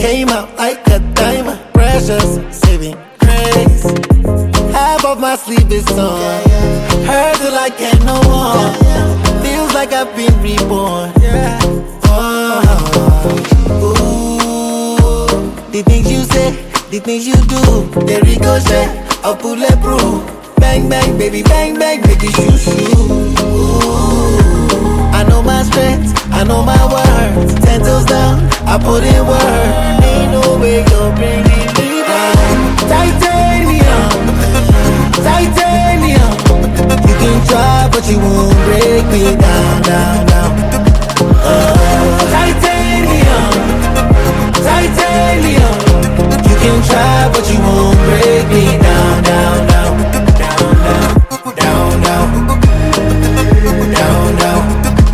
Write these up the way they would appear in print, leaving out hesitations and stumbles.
came out like a diamond. Precious, saving grace. Half of my sleep is on. Heard till I can't no more. Feels like I've been reborn. Oh, ooh. The things you say, the things you do, they ricochet, a bulletproof. Bang, bang, baby, bang, bang, make it shoot, shoot. I know my strengths, I know my words. 10 toes down, I put in work. Ain't no way you're bringing me down. Titanium, titanium. You can try, but you won't break me down, down, down. Titanium, titanium. You can try, but you won't break me down, down, down, down, down, down, down, down,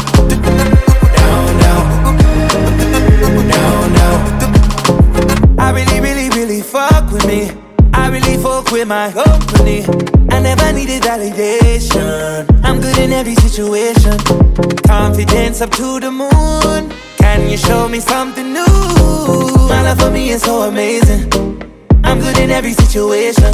down, down. I really, really, really fuck with me. I really fuck with my company. I never needed validation. I'm good in every situation. Confidence up to the moon. Can you show me something new? My love for me is so amazing. I'm good in every situation.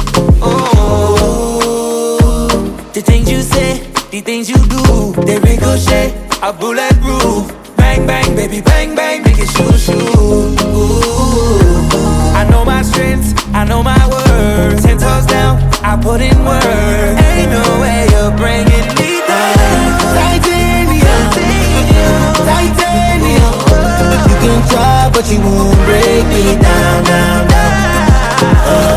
Oh, the things you say, the things you do, they ricochet, a bulletproof. Bang, bang, baby, bang, bang, make it shoot, shoot. Ooh. I know my strengths, I know my words. 10 toes down, I put in work. Ain't no way you're bringing me down. Titanium, titanium. You can try, but you won't break me down, down, down.